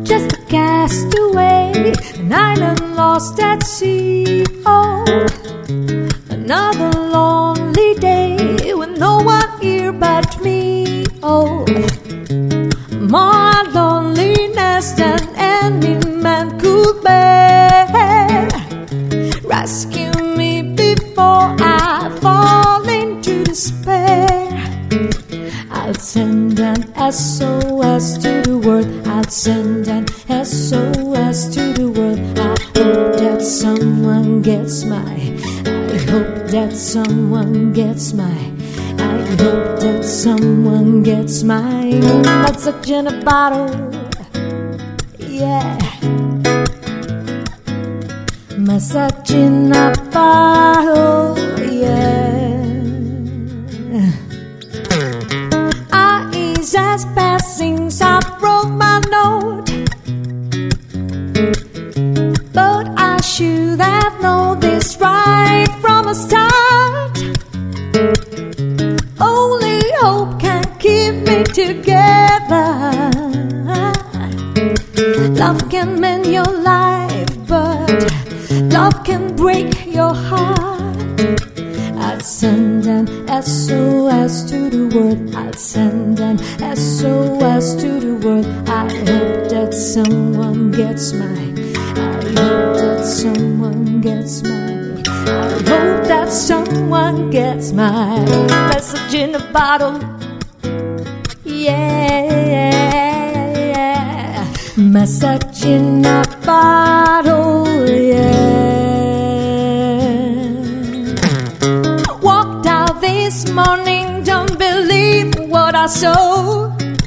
just a castaway, an island lost at sea. Oh, another lonely day with no one here but me. Oh, more loneliness than any man could bear. Rescue me before I fall into despair. I'll send an SOS to the world. I'll send an SOS to the world. I hope that someone gets my. I hope that someone gets my. I hope that someone gets my message in a bottle. Yeah, message in a bottle. Yeah. As passing, I broke my note, but I should have known this right from the start. Only hope can keep me together. Love can mend your life, but love can break your heart. I'll send an SOS to the world. I'll send an SOS to the world. I hope that someone gets my. I hope that someone gets my. I hope that someone gets my message in a bottle. Yeah, message in a bottle. Yeah. This morning, don't believe what I saw.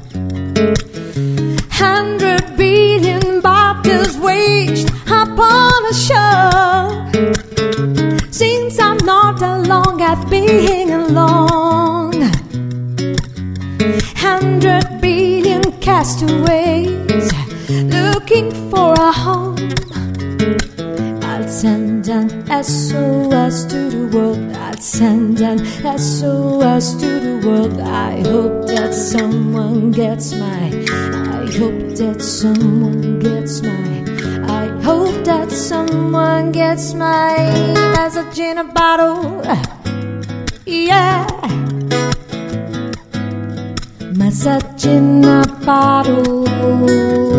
100 billion bottles waste upon a shore. Since I'm not alone, I've been alone. 100 billion castaways looking for a home. I'll send an SOS to the world. I'll send an SOS to the world. I hope that someone gets my. I hope that someone gets my. I hope that someone gets my message in a bottle. Yeah, message in a bottle.